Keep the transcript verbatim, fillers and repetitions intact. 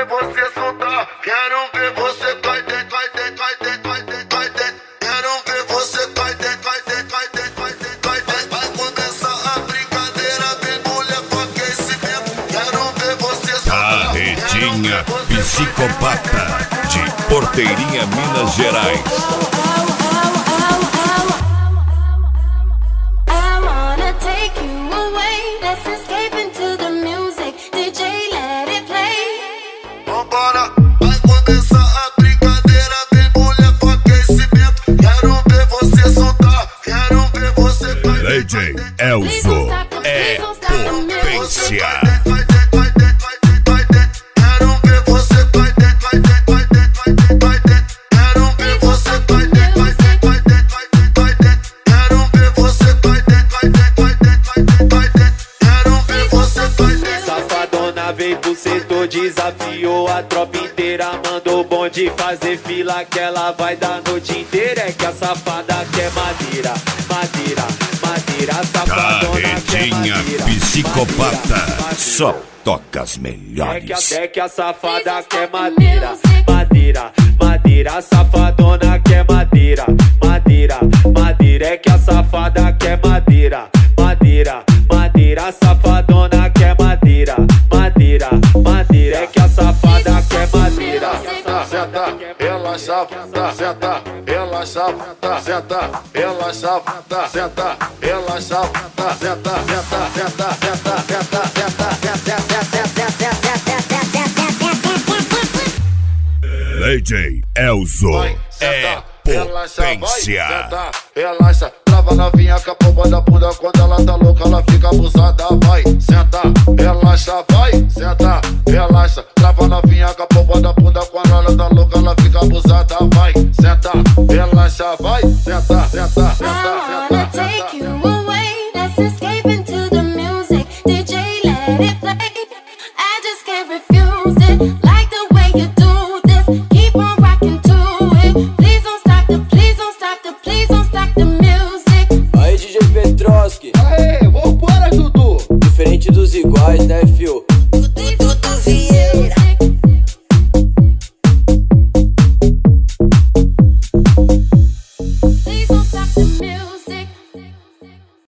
ver você soltar, quero ver você cai dentro, cai dentro, cai dentro, cai dentro, cai dentro. Quero ver você cai dentro, cai dentro, cai dentro, cai dentro, cai dentro. Vai começar a brincadeira, vem mulher com aquecimento. Quero ver você soltar. Carretinha Psicopata de Porteirinha, Minas Gerais. Vambora, vai começar a brincadeira, vem mulher com aquecimento. Quero ver você soltar, quero ver você cair. Lady Elzo é potência. Quero ver você cair dentro, cai dentro, cai dentro, cai dentro, cai dentro. Quero ver você cair dentro, cai dentro, cai dentro, cai dentro, cai dentro. Quero ver você cair dentro, cai dentro, cai dentro, cai dentro, cai dentro. Quero ver você cair dentro. Safadona veio pro setor, desafiou a tropa inteira. Mandou o bonde fazer fila que ela vai dar a noite inteira. É que a safada quer madeira, madeira, madeira. A safadona quer Carretinha madeira, Psicopata, madeira. só toca as É que, melhores. a, é que a safada quer madeira, madeira, madeira. A safadona quer madeira, madeira, madeira. É que a safada quer madeira, madeira, madeira. A safadona quer madeira, madeira, madeira. É que a safada quer madeira. Senta, relaxa, senta, relaxa, senta, relaxa, senta, relaxa, senta, senta, senta, senta, senta, Lady Elzo é potência. Senta, relaxa, trava novinha com a pomba da bunda. Quando ela tá louca, ela fica abusada. Vai, senta, relaxa, vai, senta, relaxa, trava novinha com a pomba da bunda. Quando ela tá louca, ela fica abusada. Vai, senta, relaxa, vai, senta, senta, senta, senta. Aí, D J Petroski, Aê, vambora, Dudu. diferente dos iguais, né, fio?